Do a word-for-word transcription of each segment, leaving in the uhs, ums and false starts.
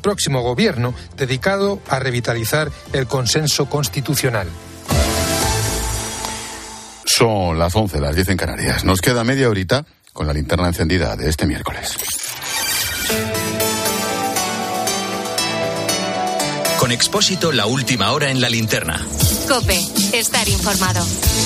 próximo gobierno dedicado a revitalizar el consenso constitucional. Son las once, las diez en Canarias. Nos queda media horita con la linterna encendida de este miércoles. Con Expósito, la última hora en la linterna. COPE, estar informado.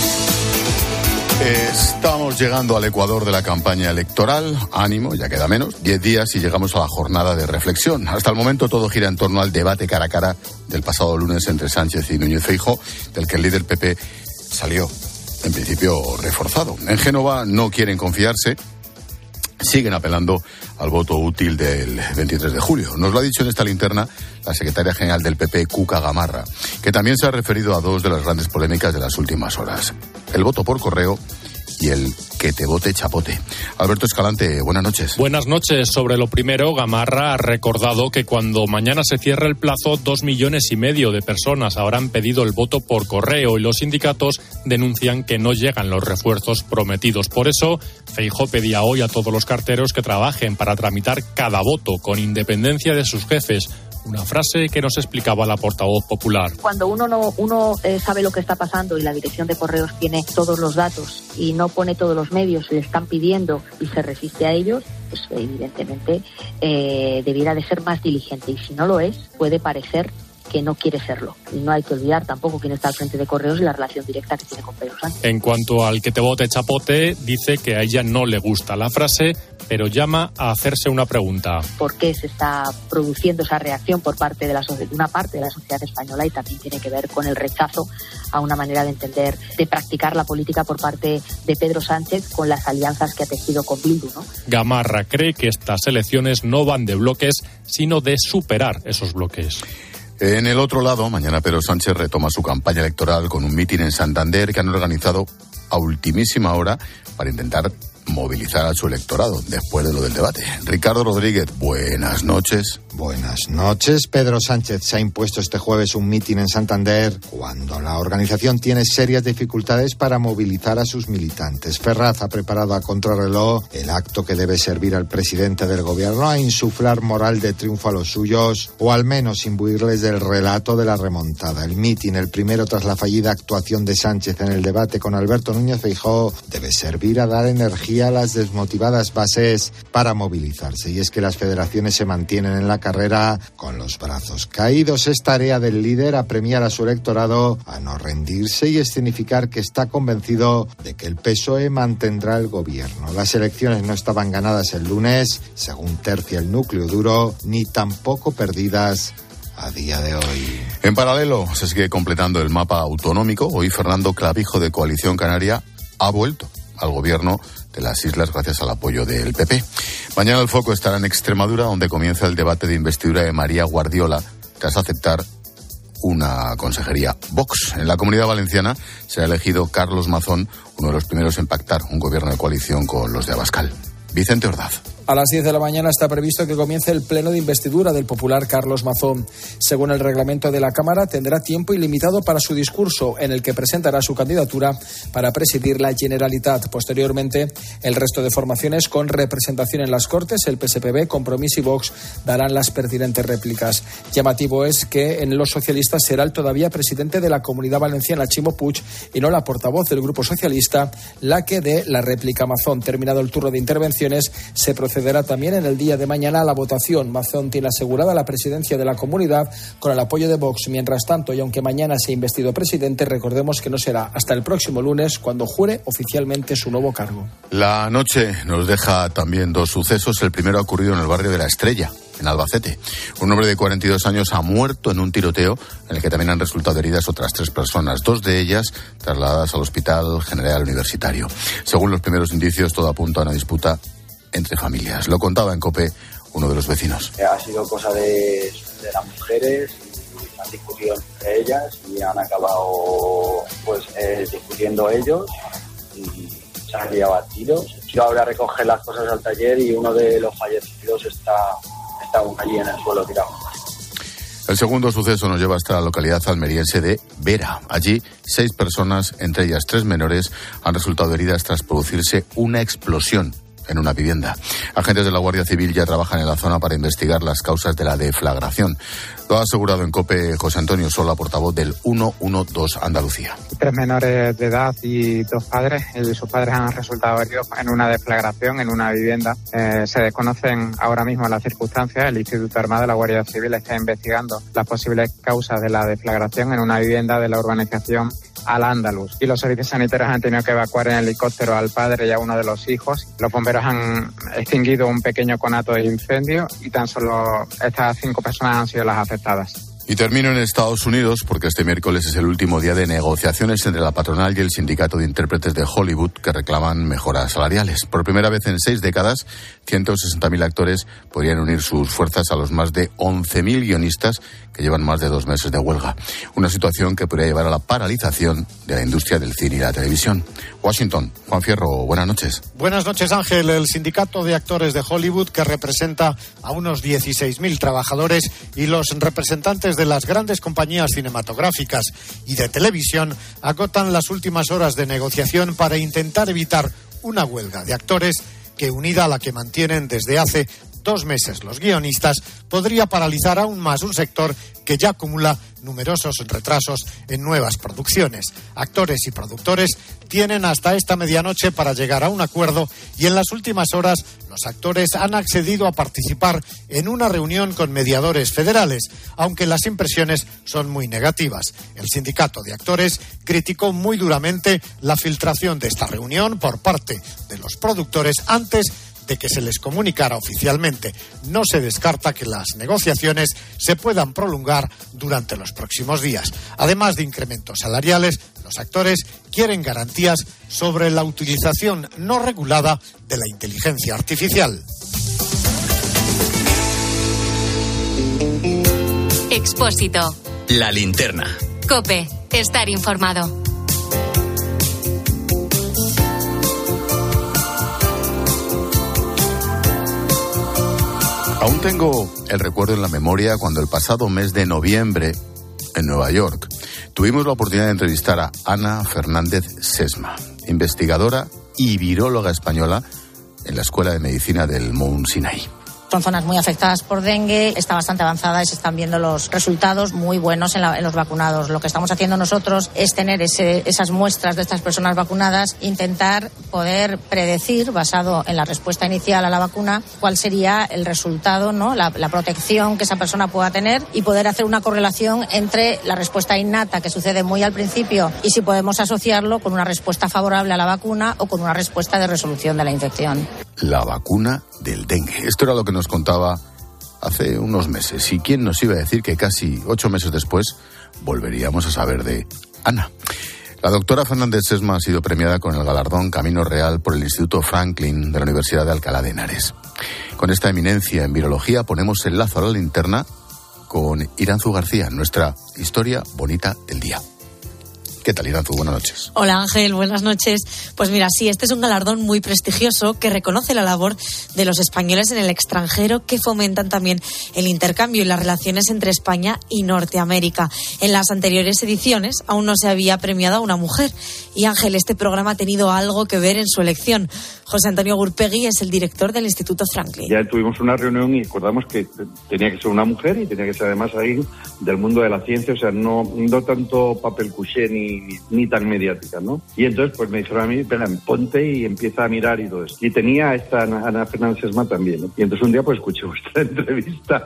Estamos llegando al ecuador de la campaña electoral. Ánimo, ya queda menos, diez días y llegamos a la jornada de reflexión. Hasta el momento todo gira en torno al debate cara a cara del pasado lunes entre Sánchez y Núñez Feijóo, del que el líder P P salió, en principio, reforzado. En Génova no quieren confiarse. Siguen apelando al voto útil del veintitrés de julio. Nos lo ha dicho en esta linterna la secretaria general del P P, Cuca Gamarra, que también se ha referido a dos de las grandes polémicas de las últimas horas: el voto por correo y el que te vote chapote. Alberto Escalante, buenas noches. Buenas noches. Sobre lo primero, Gamarra ha recordado que cuando mañana se cierre el plazo, dos millones y medio de personas habrán pedido el voto por correo y los sindicatos denuncian que no llegan los refuerzos prometidos. Por eso, Feijóo pedía hoy a todos los carteros que trabajen para tramitar cada voto con independencia de sus jefes. Una frase que nos explicaba la portavoz popular. Cuando uno no uno eh, sabe lo que está pasando y la dirección de correos tiene todos los datos y no pone todos los medios, le están pidiendo y se resiste a ellos, pues evidentemente eh, debiera de ser más diligente. Y si no lo es, puede parecer que no quiere serlo. Y no hay que olvidar tampoco quién está al frente de Correos y la relación directa que tiene con Pedro Sánchez. En cuanto al que te vote chapote, dice que a ella no le gusta la frase, pero llama a hacerse una pregunta. ¿Por qué se está produciendo esa reacción por parte de, la, de una parte de la sociedad española? Y también tiene que ver con el rechazo a una manera de entender, de practicar la política por parte de Pedro Sánchez con las alianzas que ha tejido con Bildu, ¿no? Gamarra cree que estas elecciones no van de bloques, sino de superar esos bloques. En el otro lado, mañana Pedro Sánchez retoma su campaña electoral con un mitin en Santander que han organizado a ultimísima hora para intentar movilizar a su electorado después de lo del debate. Ricardo Rodríguez, buenas noches. Buenas noches. Pedro Sánchez se ha impuesto este jueves un mitin en Santander cuando la organización tiene serias dificultades para movilizar a sus militantes. Ferraz ha preparado a contrarreloj el acto que debe servir al presidente del gobierno a insuflar moral de triunfo a los suyos o al menos imbuirles del relato de la remontada. El mitin, el primero tras la fallida actuación de Sánchez en el debate con Alberto Núñez Feijóo, debe servir a dar energía a las desmotivadas bases para movilizarse. Y es que las federaciones se mantienen en la carrera con los brazos caídos. Es tarea del líder apremiar a su electorado a no rendirse y escenificar que está convencido de que el P S O E mantendrá el gobierno. Las elecciones no estaban ganadas el lunes, según tercia el núcleo duro, ni tampoco perdidas a día de hoy. En paralelo, se sigue completando el mapa autonómico. Hoy Fernando Clavijo, de Coalición Canaria, ha vuelto al gobierno de las islas gracias al apoyo del P P. Mañana el foco estará en Extremadura, donde comienza el debate de investidura de María Guardiola tras aceptar una consejería Vox. En la Comunidad Valenciana se ha elegido Carlos Mazón, uno de los primeros en pactar un gobierno de coalición con los de Abascal. Vicente Ordaz. A las diez de la mañana está previsto que comience el pleno de investidura del popular Carlos Mazón. Según el reglamento de la Cámara, tendrá tiempo ilimitado para su discurso, en el que presentará su candidatura para presidir la Generalitat. Posteriormente, el resto de formaciones con representación en las Cortes, el P S P B, Compromís y Vox, darán las pertinentes réplicas. Llamativo es que en los socialistas será el todavía presidente de la Comunidad Valenciana, Ximo Puig, y no la portavoz del Grupo Socialista, la que dé la réplica a Mazón. Terminado el turno de intervenciones, se procede Procederá también en el día de mañana a la votación. Mazón tiene asegurada la presidencia de la comunidad con el apoyo de Vox. Mientras tanto, y aunque mañana sea investido presidente, recordemos que no será hasta el próximo lunes cuando jure oficialmente su nuevo cargo. La noche nos deja también dos sucesos. El primero ha ocurrido en el barrio de La Estrella, en Albacete. Un hombre de cuarenta y dos años ha muerto en un tiroteo en el que también han resultado heridas otras tres personas, dos de ellas trasladadas al Hospital General Universitario. Según los primeros indicios, todo apunta a una disputa entre familias. Lo contaba en COPE uno de los vecinos. Ha sido cosa de, de las mujeres y han discutido entre ellas y han acabado pues eh, discutiendo ellos y se han liado a tiros. Yo ahora a recoger las cosas al taller y uno de los fallecidos está, está aún allí en el suelo tirado. El segundo suceso nos lleva hasta la localidad almeriense de Vera. Allí, seis personas, entre ellas tres menores, han resultado heridas tras producirse una explosión en una vivienda. Agentes de la Guardia Civil ya trabajan en la zona para investigar las causas de la deflagración. Lo ha asegurado en COPE José Antonio Sola, portavoz del ciento doce Andalucía. Tres menores de edad y dos padres, y sus padres han resultado heridos en una deflagración en una vivienda. Eh, se desconocen ahora mismo las circunstancias. El Instituto Armado de la Guardia Civil está investigando las posibles causas de la deflagración en una vivienda de la urbanización Al-Ándalus. Y los servicios sanitarios han tenido que evacuar en helicóptero al padre y a uno de los hijos. Los bomberos han extinguido un pequeño conato de incendio y tan solo estas cinco personas han sido las afectadas. Y termino en Estados Unidos porque este miércoles es el último día de negociaciones entre la patronal y el sindicato de intérpretes de Hollywood que reclaman mejoras salariales. Por primera vez en seis décadas, ciento sesenta mil actores podrían unir sus fuerzas a los más de once mil guionistas que llevan más de dos meses de huelga. Una situación que podría llevar a la paralización de la industria del cine y la televisión. Washington, Juan Fierro, buenas noches. Buenas noches, Ángel. El sindicato de actores de Hollywood, que representa a unos dieciséis mil trabajadores, y los representantes de las grandes compañías cinematográficas y de televisión agotan las últimas horas de negociación para intentar evitar una huelga de actores que, unida a la que mantienen desde hace dos meses los guionistas, podría paralizar aún más un sector que ya acumula numerosos retrasos en nuevas producciones. Actores y productores tienen hasta esta medianoche para llegar a un acuerdo y en las últimas horas los actores han accedido a participar en una reunión con mediadores federales, aunque las impresiones son muy negativas. El sindicato de actores criticó muy duramente la filtración de esta reunión por parte de los productores antes de que se les comunicara oficialmente. No se descarta que las negociaciones se puedan prolongar durante los próximos días. Además de incrementos salariales, los actores quieren garantías sobre la utilización no regulada de la inteligencia artificial. Expósito. La linterna. COPE. Estar informado. Aún tengo el recuerdo en la memoria cuando el pasado mes de noviembre, en Nueva York, tuvimos la oportunidad de entrevistar a Ana Fernández Sesma, investigadora y viróloga española en la Escuela de Medicina del Mount Sinai. Son zonas muy afectadas por dengue, está bastante avanzada y se están viendo los resultados muy buenos en, la, en los vacunados. Lo que estamos haciendo nosotros es tener ese, esas muestras de estas personas vacunadas, intentar poder predecir, basado en la respuesta inicial a la vacuna, cuál sería el resultado, ¿no? la, la protección que esa persona pueda tener y poder hacer una correlación entre la respuesta innata que sucede muy al principio y si podemos asociarlo con una respuesta favorable a la vacuna o con una respuesta de resolución de la infección. La vacuna del dengue. Esto era lo que nos contaba hace unos meses. ¿Y quién nos iba a decir que casi ocho meses después volveríamos a saber de Ana? La doctora Fernández Sesma ha sido premiada con el galardón Camino Real por el Instituto Franklin de la Universidad de Alcalá de Henares. Con esta eminencia en virología ponemos el lazo a la linterna con Iranzu García, nuestra historia bonita del día. ¿Qué tal, Iranzu? Buenas noches. Hola, Ángel. Buenas noches. Pues mira, sí, este es un galardón muy prestigioso que reconoce la labor de los españoles en el extranjero que fomentan también el intercambio y las relaciones entre España y Norteamérica. En las anteriores ediciones aún no se había premiado a una mujer. Y, Ángel, este programa ha tenido algo que ver en su elección. José Antonio Gurpegui es el director del Instituto Franklin. Ya tuvimos una reunión y acordamos que tenía que ser una mujer y tenía que ser además ahí del mundo de la ciencia, o sea, no, no tanto papel couché ni Ni, ni tan mediática, ¿no? Y entonces pues me dijeron a mí, espera, ponte y empieza a mirar y todo eso. Y tenía a esta Ana, Ana Fernández Sesma también, ¿no? Y entonces un día pues escuché vuestra entrevista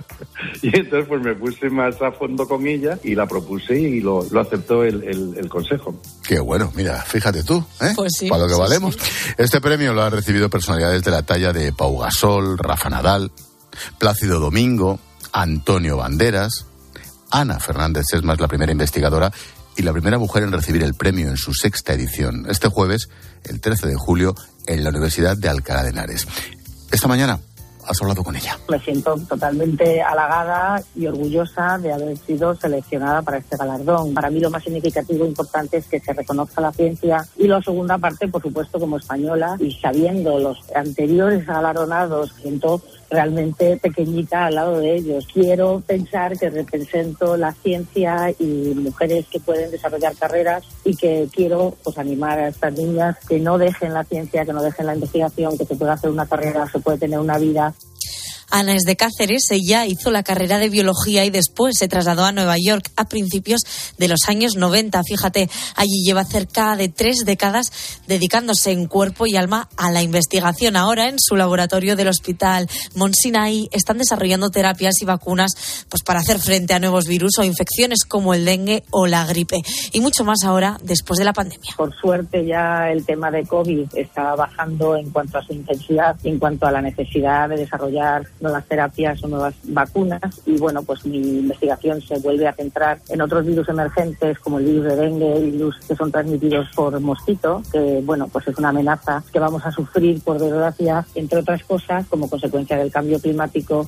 y entonces pues me puse más a fondo con ella y la propuse y lo, lo aceptó el, el, el consejo. Qué bueno, mira, fíjate tú, ¿eh? Pues sí, para lo que sí, valemos. Sí. Este premio lo han recibido personalidades de la talla de Pau Gasol, Rafa Nadal, Plácido Domingo, Antonio Banderas. Ana Fernández Sesma es la primera investigadora y la primera mujer en recibir el premio en su sexta edición, este jueves, el trece de julio, en la Universidad de Alcalá de Henares. Esta mañana has hablado con ella. Me siento totalmente halagada y orgullosa de haber sido seleccionada para este galardón. Para mí lo más significativo e importante es que se reconozca la ciencia y la segunda parte, por supuesto, como española y sabiendo los anteriores galardonados, siento realmente pequeñita al lado de ellos. Quiero pensar que represento la ciencia y mujeres que pueden desarrollar carreras y que quiero pues animar a estas niñas que no dejen la ciencia, que no dejen la investigación, que se puede hacer una carrera, se puede tener una vida. Ana es de Cáceres, ella hizo la carrera de biología y después se trasladó a Nueva York a principios de los años noventa. Fíjate, allí lleva cerca de tres décadas dedicándose en cuerpo y alma a la investigación. Ahora en su laboratorio del Hospital Mount Sinai están desarrollando terapias y vacunas pues para hacer frente a nuevos virus o infecciones como el dengue o la gripe. Y mucho más ahora después de la pandemia. Por suerte ya el tema de COVID está bajando en cuanto a su intensidad y en cuanto a la necesidad de desarrollar nuevas terapias o nuevas vacunas, y bueno, pues mi investigación se vuelve a centrar en otros virus emergentes como el virus de dengue, virus que son transmitidos por mosquito, que bueno, pues es una amenaza que vamos a sufrir por desgracia, entre otras cosas, como consecuencia del cambio climático.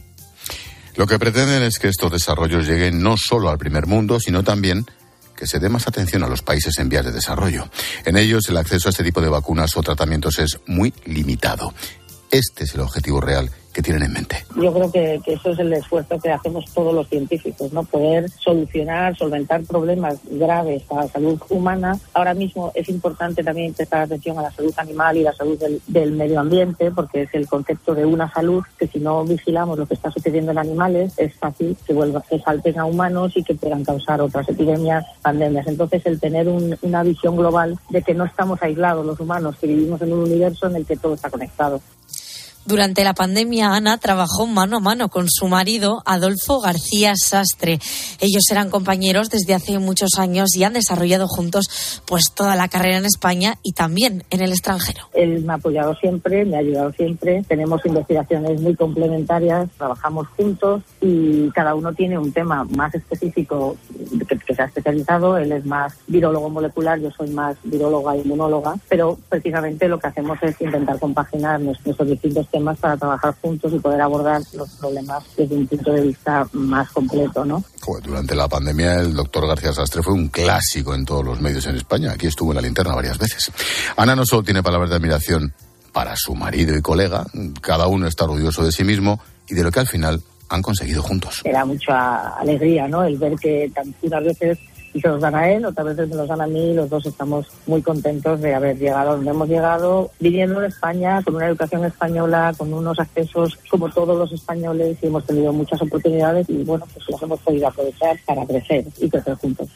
Lo que pretenden es que estos desarrollos lleguen no solo al primer mundo, sino también que se dé más atención a los países en vías de desarrollo. En ellos el acceso a este tipo de vacunas o tratamientos es muy limitado. Este es el objetivo real que tienen en mente. Yo creo que, que eso es el esfuerzo que hacemos todos los científicos, ¿no? Poder solucionar, solventar problemas graves para la salud humana. Ahora mismo es importante también prestar atención a la salud animal y la salud del, del medio ambiente, porque es el concepto de una salud que si no vigilamos lo que está sucediendo en animales, es fácil que vuelva, que salten a humanos y que puedan causar otras epidemias, pandemias. Entonces el tener un, una visión global de que no estamos aislados los humanos, que vivimos en un universo en el que todo está conectado. Durante la pandemia, Ana trabajó mano a mano con su marido, Adolfo García Sastre. Ellos eran compañeros desde hace muchos años y han desarrollado juntos pues toda la carrera en España y también en el extranjero. Él me ha apoyado siempre, me ha ayudado siempre. Tenemos investigaciones muy complementarias, trabajamos juntos y cada uno tiene un tema más específico que, que se ha especializado. Él es más virólogo molecular, yo soy más viróloga e inmunóloga, pero precisamente lo que hacemos es intentar compaginar nuestros distintos temas para trabajar juntos y poder abordar los problemas desde un punto de vista más completo, ¿no? Pues durante la pandemia el doctor García Sastre fue un clásico en todos los medios en España. Aquí estuvo en la linterna varias veces. Ana no solo tiene palabras de admiración para su marido y colega, cada uno está orgulloso de sí mismo y de lo que al final han conseguido juntos. Era mucha alegría, ¿no? El ver que unas veces y se los dan a él, otras veces me los dan a mí, y los dos estamos muy contentos de haber llegado a donde hemos llegado, viviendo en España, con una educación española, con unos accesos como todos los españoles, y hemos tenido muchas oportunidades y bueno, pues las hemos podido aprovechar para crecer y crecer juntos.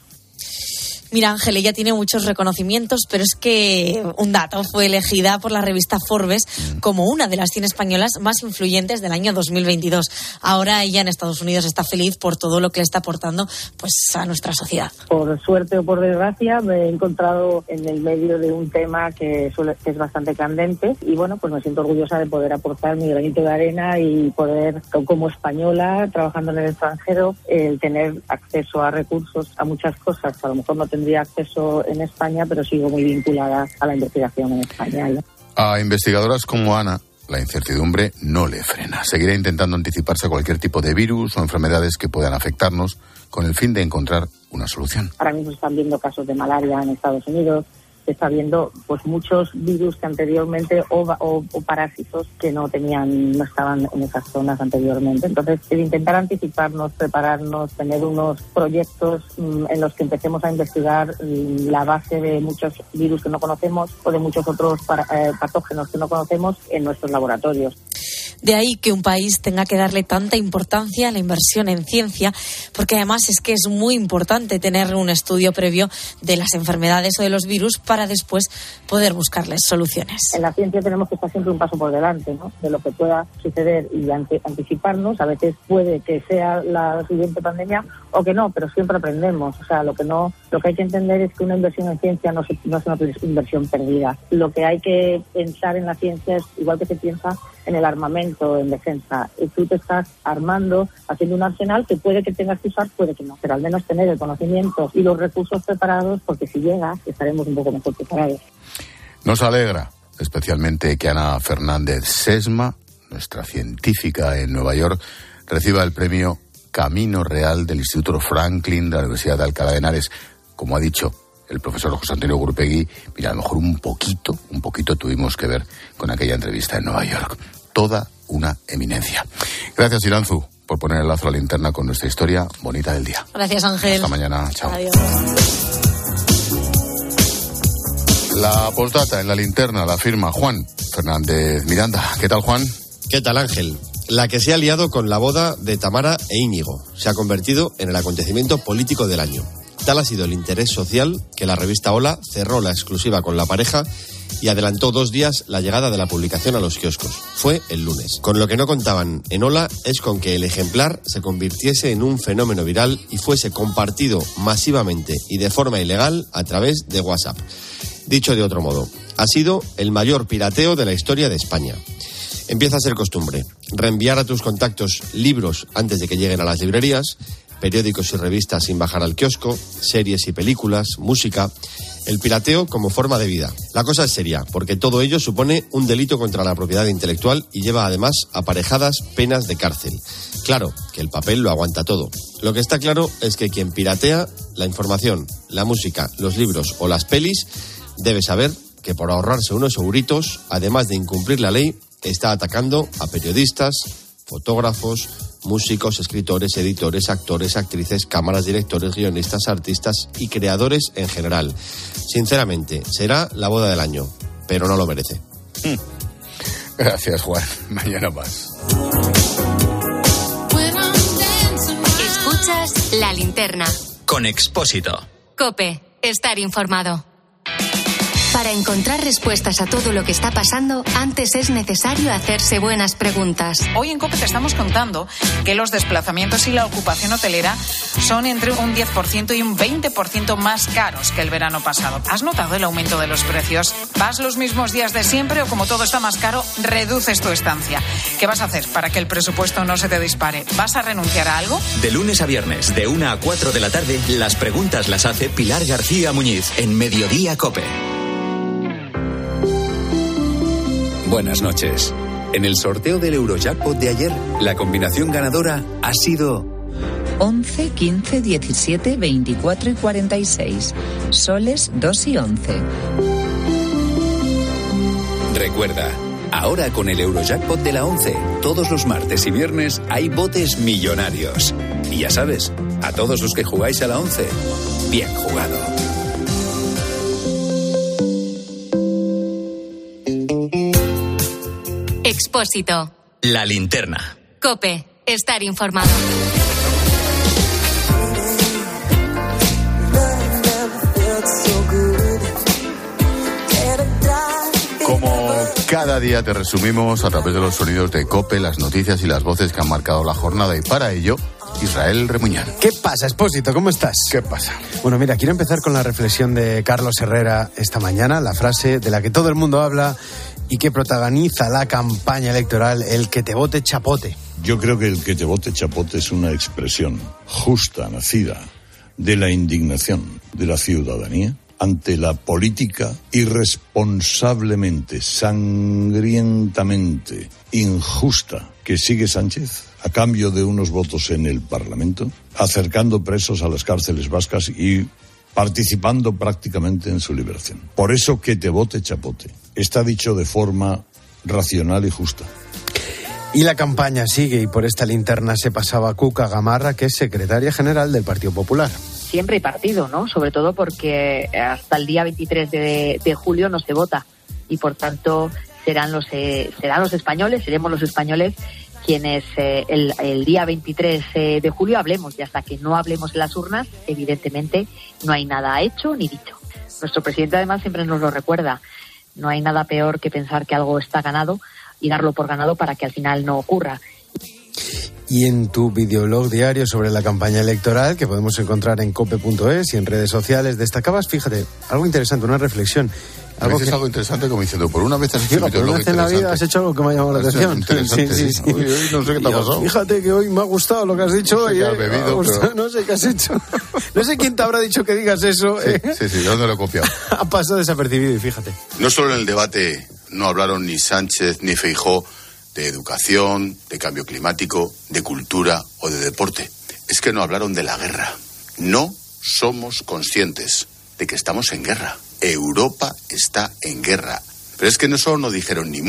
Mira, Ángel, ella tiene muchos reconocimientos, pero es que un dato, fue elegida por la revista Forbes como una de las cien españolas más influyentes del año dos mil veintidós. Ahora ella en Estados Unidos está feliz por todo lo que le está aportando pues a nuestra sociedad. Por suerte o por desgracia me he encontrado en el medio de un tema que, suele, que es bastante candente y bueno, pues me siento orgullosa de poder aportar mi granito de arena y poder, como española, trabajando en el extranjero, el tener acceso a recursos, a muchas cosas que a lo mejor no tendría acceso en España, pero sigo muy vinculada a la investigación en España. A investigadoras como Ana, la incertidumbre no le frena. Seguirá intentando anticiparse a cualquier tipo de virus o enfermedades que puedan afectarnos con el fin de encontrar una solución. Ahora mismo están viendo casos de malaria en Estados Unidos, se está viendo pues muchos virus que anteriormente o, o, o parásitos que no tenían, no estaban en esas zonas anteriormente. Entonces, el intentar anticiparnos, prepararnos, tener unos proyectos mmm, en los que empecemos a investigar mmm, la base de muchos virus que no conocemos o de muchos otros para, eh, patógenos que no conocemos en nuestros laboratorios. De ahí que un país tenga que darle tanta importancia a la inversión en ciencia, porque además es que es muy importante tener un estudio previo de las enfermedades o de los virus para después poder buscarles soluciones. En la ciencia tenemos que estar siempre un paso por delante, ¿no?, de lo que pueda suceder y ante, anticiparnos. A veces puede que sea la siguiente pandemia o que no, pero siempre aprendemos. O sea, lo que no, lo que hay que entender es que una inversión en ciencia no, se, no es una inversión perdida. Lo que hay que pensar en la ciencia es igual que se piensa en el armamento, en defensa. Y tú te estás armando, haciendo un arsenal que puede que tengas que usar, puede que no, pero al menos tener el conocimiento y los recursos preparados, porque si llega, estaremos un poco mejor preparados. Nos alegra especialmente que Ana Fernández Sesma, nuestra científica en Nueva York, reciba el premio Camino Real del Instituto Franklin de la Universidad de Alcalá de Henares. Como ha dicho el profesor José Antonio Gurpegui, mira, a lo mejor un poquito, un poquito tuvimos que ver con aquella entrevista en Nueva York. Toda una eminencia. Gracias, Iranzu, por poner el lazo a la linterna con nuestra historia bonita del día. Gracias, Ángel. Hasta mañana. Chao. Adiós. La postdata en la linterna la firma Juan Fernández Miranda. ¿Qué tal, Juan? ¿Qué tal, Ángel? La que se ha liado con la boda de Tamara e Íñigo se ha convertido en el acontecimiento político del año. Tal ha sido el interés social que la revista Hola cerró la exclusiva con la pareja y adelantó dos días la llegada de la publicación a los kioscos. Fue el lunes. Con lo que no contaban en Hola es con que el ejemplar se convirtiese en un fenómeno viral y fuese compartido masivamente y de forma ilegal a través de WhatsApp. Dicho de otro modo, ha sido el mayor pirateo de la historia de España. Empieza a ser costumbre reenviar a tus contactos libros antes de que lleguen a las librerías, periódicos y revistas sin bajar al kiosco, series y películas, música. El pirateo como forma de vida. La cosa es seria, porque todo ello supone un delito contra la propiedad intelectual y lleva además aparejadas penas de cárcel. Claro, que el papel lo aguanta todo. Lo que está claro es que quien piratea la información, la música, los libros o las pelis debe saber que por ahorrarse unos euritos, además de incumplir la ley, está atacando a periodistas, fotógrafos, músicos, escritores, editores, actores, actrices, cámaras, directores, guionistas, artistas y creadores en general. Sinceramente, será la boda del año, pero no lo merece. Gracias, Juan. Mañana más. Escuchas La Linterna. Con Expósito. COPE. Estar informado. Para encontrar respuestas a todo lo que está pasando, antes es necesario hacerse buenas preguntas. Hoy en COPE te estamos contando que los desplazamientos y la ocupación hotelera son entre un diez por ciento y un veinte por ciento más caros que el verano pasado. ¿Has notado el aumento de los precios? ¿Vas los mismos días de siempre o como todo está más caro, reduces tu estancia? ¿Qué vas a hacer para que el presupuesto no se te dispare? ¿Vas a renunciar a algo? De lunes a viernes, de una a cuatro de la tarde, las preguntas las hace Pilar García Muñiz en Mediodía COPE. Buenas noches. En el sorteo del Eurojackpot de ayer, la combinación ganadora ha sido once, quince, diecisiete, veinticuatro y cuarenta y seis. Soles dos y once. Recuerda, ahora con el Eurojackpot de la once, todos los martes y viernes hay botes millonarios. Y ya sabes, a todos los que jugáis a la once, bien jugado. Expósito. La Linterna. COPE. Estar informado. Como cada día te resumimos a través de los sonidos de COPE, las noticias y las voces que han marcado la jornada, y para ello, Israel Remuñán. ¿Qué pasa, Expósito? ¿Cómo estás? ¿Qué pasa? Bueno, mira, quiero empezar con la reflexión de Carlos Herrera esta mañana, la frase de la que todo el mundo habla y que protagoniza la campaña electoral, el que te vote chapote. Yo creo que el que te vote chapote es una expresión justa, nacida de la indignación de la ciudadanía ante la política irresponsablemente, sangrientamente injusta que sigue Sánchez a cambio de unos votos en el Parlamento, acercando presos a las cárceles vascas y participando prácticamente en su liberación. Por eso que te vote chapote. Está dicho de forma racional y justa. Y la campaña sigue, y por esta linterna se pasaba Cuca Gamarra, que es secretaria general del Partido Popular. Siempre hay partido, ¿no? Sobre todo porque hasta el día veintitrés de, de julio no se vota y por tanto serán los eh, serán los españoles, seremos los españoles quienes eh, el, el día veintitrés de julio hablemos, y hasta que no hablemos en las urnas, evidentemente no hay nada hecho ni dicho. Nuestro presidente además siempre nos lo recuerda. No hay nada peor que pensar que algo está ganado y darlo por ganado para que al final no ocurra. Y en tu videoblog diario sobre la campaña electoral, que podemos encontrar en cope punto es y en redes sociales, destacabas, fíjate, algo interesante, una reflexión. Algo que... algo interesante, como diciendo, por una vez has hecho por una vez en la vida has hecho algo que me ha llamado la atención. Sí, sí, sí. Uy, uy, no sé qué te ha pasado. Fíjate que hoy me ha gustado lo que has dicho. No sé hoy, qué has bebido, pero... No sé qué has hecho. No sé quién te habrá dicho que digas eso. Sí, ¿eh? sí, sí, ¿de dónde lo he copiado? Ha pasado desapercibido y fíjate. No solo en el debate no hablaron ni Sánchez ni Feijóo de educación, de cambio climático, de cultura o de deporte. Es que no hablaron de la guerra. No somos conscientes de que estamos en guerra. Europa está en guerra. Pero es que no solo no dijeron ni mu,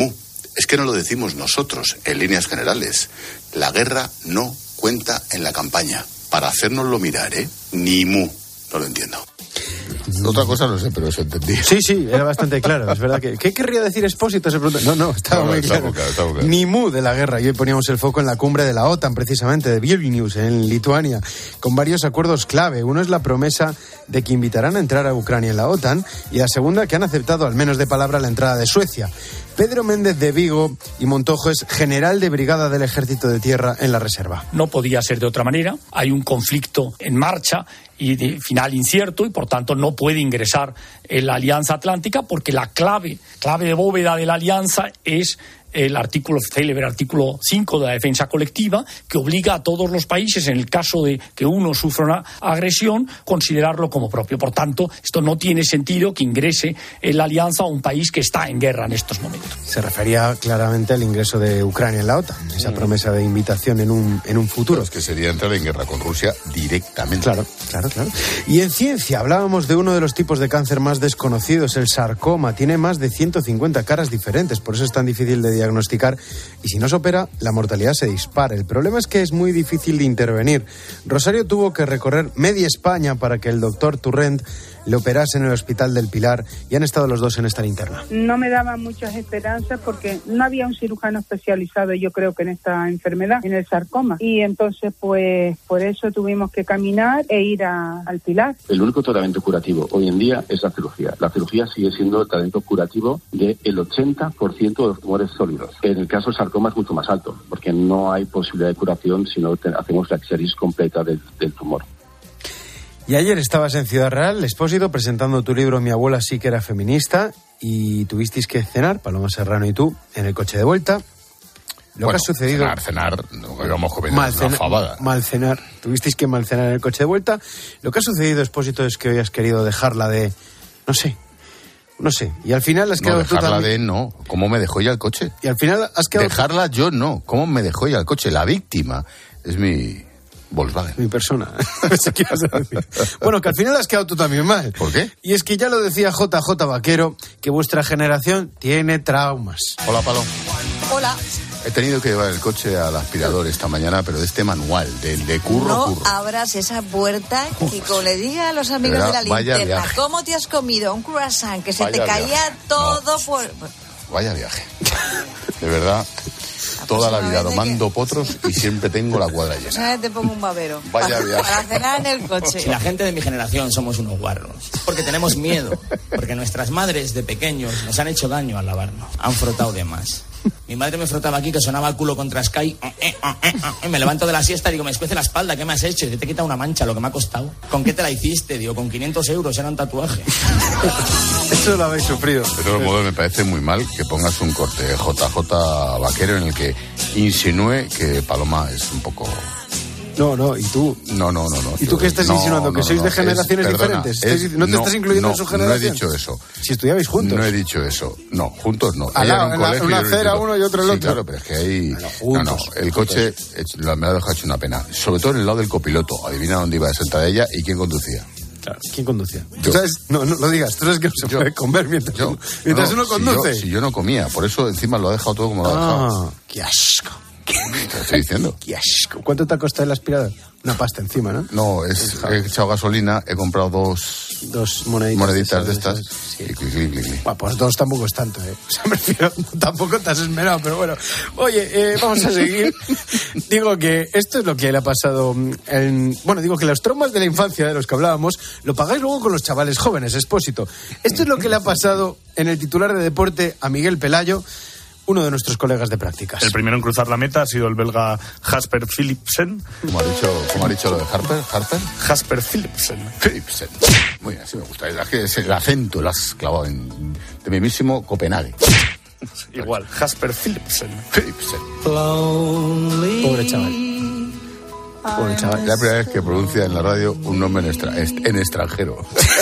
es que no lo decimos nosotros, en líneas generales. La guerra no cuenta en la campaña. Para hacérnoslo mirar, ¿eh? Ni mu. No lo entiendo. Otra cosa no sé, pero eso entendí. Sí, sí, era bastante claro. Es verdad que... ¿Qué querría decir Expósito? Se pregunta. No, no, estaba no, muy está claro. claro, está claro. Ni mu de la guerra. Y hoy poníamos el foco en la cumbre de la OTAN, precisamente, de Vilnius, en Lituania, con varios acuerdos clave. Uno es la promesa de que invitarán a entrar a Ucrania en la OTAN, y la segunda, que han aceptado, al menos de palabra, la entrada de Suecia. Pedro Méndez de Vigo y Montojo es general de brigada del Ejército de Tierra en la Reserva. No podía ser de otra manera. Hay un conflicto en marcha y de final incierto, y por tanto no puede ingresar en la Alianza Atlántica, porque la clave, clave de bóveda de la alianza es el artículo, célebre artículo cinco de la defensa colectiva, que obliga a todos los países, en el caso de que uno sufra una agresión, considerarlo como propio. Por tanto, esto no tiene sentido que ingrese en la alianza a un país que está en guerra en estos momentos. Se refería claramente al ingreso de Ucrania en la OTAN, esa promesa de invitación en un, en un futuro. Es que sería entrar en guerra con Rusia directamente. Claro, claro, claro. Y en ciencia hablábamos de uno de los tipos de cáncer más desconocidos, el sarcoma. Tiene más de ciento cincuenta caras diferentes, por eso es tan difícil de diagnosticar, y si no se opera, la mortalidad se dispara. El problema es que es muy difícil de intervenir. Rosario tuvo que recorrer media España para que el doctor Turrent le operase en el Hospital del Pilar, y han estado los dos en esta linterna. No me daban muchas esperanzas porque no había un cirujano especializado, yo creo que en esta enfermedad, en el sarcoma, y entonces pues por eso tuvimos que caminar e ir a, al Pilar. El único tratamiento curativo hoy en día es la cirugía. La cirugía sigue siendo el tratamiento curativo del ochenta por ciento de los tumores sólidos. En el caso del sarcoma es mucho más alto, porque no hay posibilidad de curación si no hacemos la exéresis completa del, del tumor. Y ayer estabas en Ciudad Real, Expósito, presentando tu libro Mi abuela sí que era feminista, y tuvisteis que cenar, Paloma Serrano y tú, en el coche de vuelta. Lo bueno, que ha sucedido... cenar, cenar, no íbamos comiendo una fabada. Mal cenar, tuvisteis que mal cenar en el coche de vuelta. Lo que ha sucedido, Expósito, es que hoy has querido dejarla de... no sé... No sé, y al final has quedado no, dejarla tú también... de no, ¿cómo me dejó ya el coche? Y al final has quedado... Dejarla yo no, ¿cómo me dejó ya el coche? La víctima es mi Volkswagen. Mi persona. Bueno, que al final has quedado tú también mal. ¿Por qué? Y es que ya lo decía J J Vaquero, que vuestra generación tiene traumas. Hola, Palo. Hola. He tenido que llevar el coche al aspirador esta mañana, pero de este manual, del de curro, no curro. abras esa puerta y como le diga a los amigos de, verdad, de la linterna, ¿cómo te has comido un croissant que se vaya te caía viaje. todo no. por... Vaya viaje. De verdad, toda la vida domando que... potros y siempre tengo la cuadra llena. O sea, te pongo un babero. Vaya para, viaje. Para cenar en el coche. Si la gente de mi generación somos unos guarros, porque tenemos miedo, porque nuestras madres de pequeños nos han hecho daño al lavarnos, han frotado de más. Mi madre me frotaba aquí, que sonaba el culo contra Sky. Y me levanto de la siesta y digo, me escuece la espalda, ¿qué me has hecho? Y te quita una mancha, lo que me ha costado. ¿Con qué te la hiciste? Digo, con quinientos euros, era un tatuaje. Eso lo habéis sufrido. De todos modos, me parece muy mal que pongas un corte de J J Vaquero en el que insinúe que Paloma es un poco... No, no, ¿y tú? No, no, no. no ¿Y tú qué estás no, insinuando? No, ¿Que no, sois no, de generaciones es, perdona, diferentes? Es, ¿No te no, estás incluyendo no, en su generación? No he dicho eso. Si estudiabais juntos. No he dicho eso. No, juntos no. Al lado, en la, una acera uno y otro el sí, otro. Claro, pero es que ahí... Bueno, juntos, no, no, el coche lo, me ha dejado hecho una pena. Sobre todo en el lado del copiloto. Adivina dónde iba a sentar ella y quién conducía. Claro, ¿quién conducía? Yo. ¿Tú sabes? No, no lo digas. Tú sabes que no se yo. puede comer mientras, yo. mientras no, uno conduce. Si yo, si yo no comía, por eso encima lo ha dejado todo como lo ha dejado. Ah, qué asco. Te estoy diciendo. Qué asco. ¿Cuánto te ha costado el aspirador? Una pasta encima, ¿no? No, es, he echado gasolina, he comprado dos... Dos moneditas, moneditas de estas. De estas sí. Y clic, clic, clic. Bueno, pues dos tampoco es tanto, ¿eh? O sea, me refiero, tampoco te has esmerado, pero bueno. Oye, eh, vamos a seguir. Digo que esto es lo que le ha pasado en... Bueno, digo que los traumas de la infancia de los que hablábamos lo pagáis luego con los chavales jóvenes, Expósito. Esto es lo que le ha pasado en el titular de deporte a Miguel Pelayo, uno de nuestros colegas de prácticas. El primero en cruzar la meta ha sido el belga Jasper Philipsen. ¿Cómo ha dicho, cómo ha dicho lo de Harper? ¿Harper? Jasper Philipsen. Philipsen. Muy bien, así me gusta. Es que el acento lo has clavado en, de mismísimo Copenhague. Igual, Jasper Philipsen. Philipsen. Pobre chaval. Pobre chaval. Es la primera vez que pronuncia en la radio un nombre en, extra, en extranjero.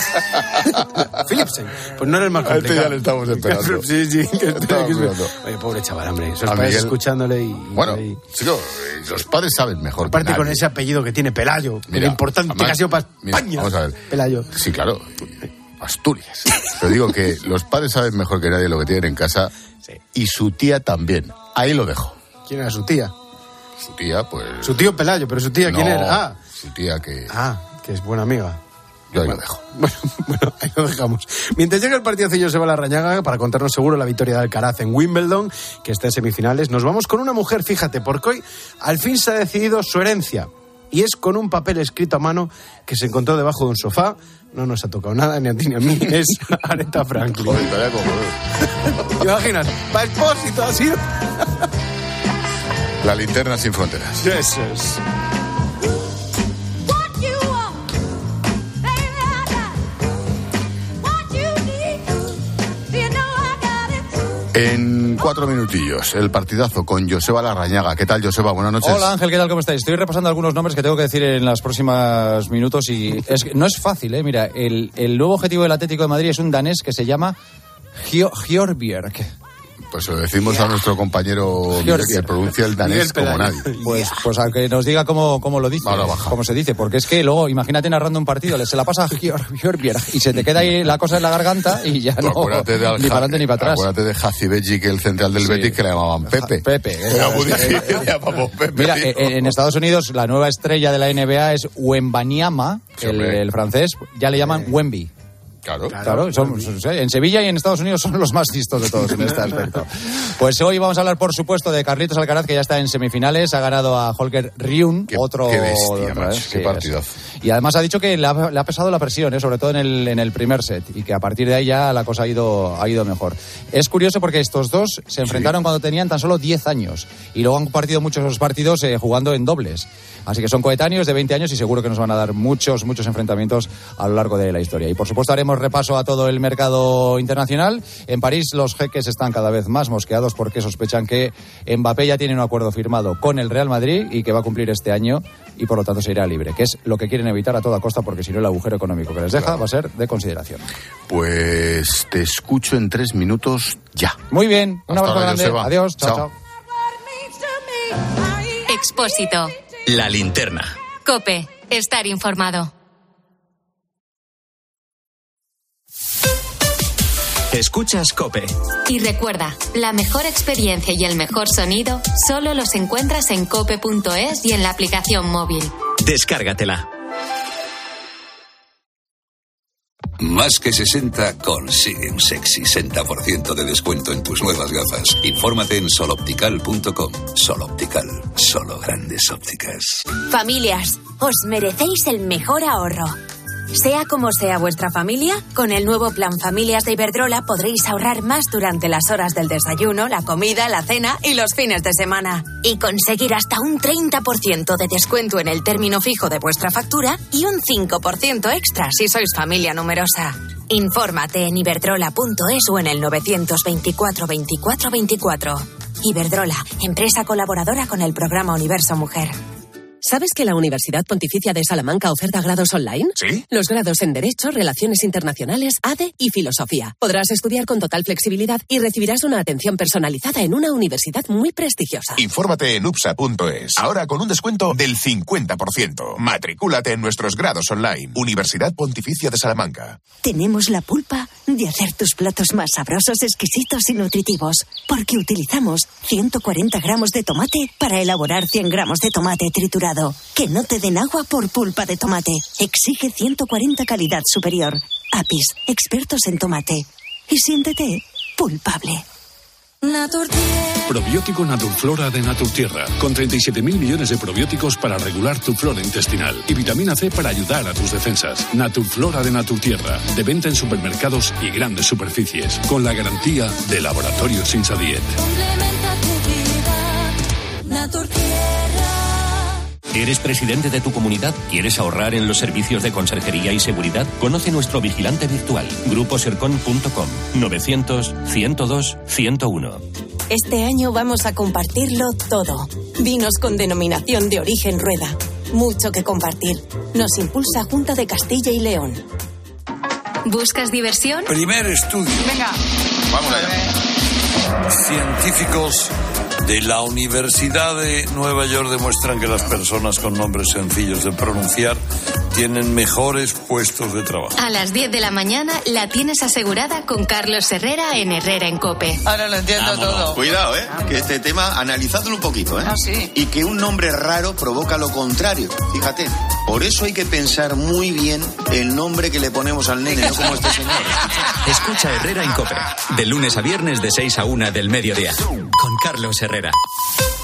Philipsen. Pues no era el más complicado. A este ya le estamos esperando. Sí, sí. Que estamos esperando. Oye, pobre chaval, hombre. Esos a padres Miguel, escuchándole y... Bueno, y... sí, no, los padres saben mejor. Aparte que con nadie. ese apellido que tiene Pelayo. Mira, lo importante además, que ha sido para España. Vamos a ver. Pelayo. Sí, claro. Asturias. Pero digo que los padres saben mejor que nadie lo que tienen en casa, sí. Y su tía también. Ahí lo dejo. ¿Quién era su tía? Su tía, pues... Su tío Pelayo, pero su tía, ¿quién no, era? Ah, su tía que... Ah, que es buena amiga. Yo ahí bueno, lo dejo. Bueno, bueno, ahí lo dejamos. Mientras llega el partidacillo Joseba Larrañaga para contarnos seguro la victoria de Alcaraz en Wimbledon, que está en semifinales, nos vamos con una mujer, fíjate, porque hoy al fin se ha decidido su herencia. Y es con un papel escrito a mano que se encontró debajo de un sofá. No nos ha tocado nada, ni a ti ni a mí. Es Aretha Franklin. ¿Te imaginas? Va Expósito, ha sido. La linterna sin fronteras. Eso es. En cuatro minutillos, el partidazo con Joseba Larrañaga. ¿Qué tal, Joseba? Buenas noches. Hola, Ángel, ¿qué tal? ¿Cómo estáis? Estoy repasando algunos nombres que tengo que decir en los próximos minutos y es, no es fácil, ¿eh? Mira, el, el nuevo objetivo del Atlético de Madrid es un danés que se llama Hjorberg. Pues lo decimos a nuestro compañero Miguel, que pronuncia el danés como nadie. Pues, pues a que nos diga cómo, cómo lo dice, cómo se dice, porque es que luego, imagínate narrando un partido, se la pasa a Hjorberg y se te queda ahí la cosa en la garganta y ya no, de Alja, ni para adelante ni para atrás. Acuérdate de Hacibedji, que el central del sí. Betis, que le llamaban Pepe. Pepe. Era muy difícil, le llamamos Pepe. Mira, tío. En Estados Unidos la nueva estrella de la N B A es Wembanyama, sí, el, el francés, ya le llaman Wemby. Claro, claro son, son, en Sevilla y en Estados Unidos son los más listos de todos en este aspecto. Pues hoy vamos a hablar, por supuesto, de Carlitos Alcaraz, que ya está en semifinales, ha ganado a Holger Rune, qué, otro... Qué bestia, macho, sí, qué partidazo. Y además ha dicho que le ha, le ha pesado la presión, ¿eh? Sobre todo en el, en el primer set, y que a partir de ahí ya la cosa ha ido, ha ido mejor. Es curioso porque estos dos se enfrentaron sí. cuando tenían tan solo diez años, y luego han compartido muchos esos partidos eh, jugando en dobles. Así que son coetáneos de veinte años y seguro que nos van a dar muchos, muchos enfrentamientos a lo largo de la historia. Y por supuesto haremos repaso a todo el mercado internacional. En París los jeques están cada vez más mosqueados porque sospechan que Mbappé ya tiene un acuerdo firmado con el Real Madrid y que va a cumplir este año y por lo tanto se irá libre, que es lo que quieren evitar a toda costa porque si no el agujero económico que les deja claro. va a ser de consideración. Pues te escucho en tres minutos ya. Muy bien, un abrazo grande. Joseba. Adiós, chao, chao. Expósito. La linterna. COPE. Estar informado. Escuchas COPE. Y recuerda, la mejor experiencia y el mejor sonido solo los encuentras en cope punto es y en la aplicación móvil. Descárgatela. Más que sesenta consigue un sexy sesenta por ciento de descuento en tus nuevas gafas. Infórmate en sol optical punto com. Sol Optical, solo grandes ópticas. Familias, os merecéis el mejor ahorro. Sea como sea vuestra familia, con el nuevo plan Familias de Iberdrola podréis ahorrar más durante las horas del desayuno, la comida, la cena y los fines de semana. Y conseguir hasta un treinta por ciento de descuento en el término fijo de vuestra factura y un cinco por ciento extra si sois familia numerosa. Infórmate en iberdrola punto es o en el novecientos veinticuatro veinticuatro veinticuatro. Iberdrola, empresa colaboradora con el programa Universo Mujer. ¿Sabes que la Universidad Pontificia de Salamanca oferta grados online? ¿Sí? Los grados en Derecho, Relaciones Internacionales, A D E y Filosofía. Podrás estudiar con total flexibilidad y recibirás una atención personalizada en una universidad muy prestigiosa. Infórmate en upsa punto es. Ahora con un descuento del cincuenta por ciento. Matricúlate en nuestros grados online. Universidad Pontificia de Salamanca. Tenemos la pulpa de hacer tus platos más sabrosos, exquisitos y nutritivos. Porque utilizamos ciento cuarenta gramos de tomate para elaborar cien gramos de tomate triturado. Que no te den agua por pulpa de tomate. Exige ciento cuarenta calidad superior. Apis, expertos en tomate. Y siéntete pulpable. Naturtierra. Probiótico Naturflora de Naturtierra, con treinta y siete mil millones de probióticos para regular tu flora intestinal y vitamina C para ayudar a tus defensas. Naturflora de Naturtierra, de venta en supermercados y grandes superficies, con la garantía de Laboratorios Insadiet. Complementa tu vida. Naturtierra. ¿Eres presidente de tu comunidad? ¿Quieres ahorrar en los servicios de conserjería y seguridad? Conoce nuestro vigilante virtual, grupo sercon punto com, novecientos ciento dos ciento uno. Este año vamos a compartirlo todo. Vinos con denominación de origen Rueda. Mucho que compartir. Nos impulsa Junta de Castilla y León. ¿Buscas diversión? Primer estudio. Venga. Vamos allá. Científicos de la Universidad de Nueva York demuestran que las personas con nombres sencillos de pronunciar tienen mejores puestos de trabajo. A las diez de la mañana la tienes asegurada con Carlos Herrera en Herrera en COPE. Ahora lo entiendo Vámonos. todo. Cuidado, ¿eh? Que este tema, analizadlo un poquito, ¿eh? Ah, sí. Y que un nombre raro provoca lo contrario, fíjate. Por eso hay que pensar muy bien el nombre que le ponemos al nene, no como este señor. Escucha Herrera en COPE, de lunes a viernes de seis a una del mediodía, con Carlos Herrera.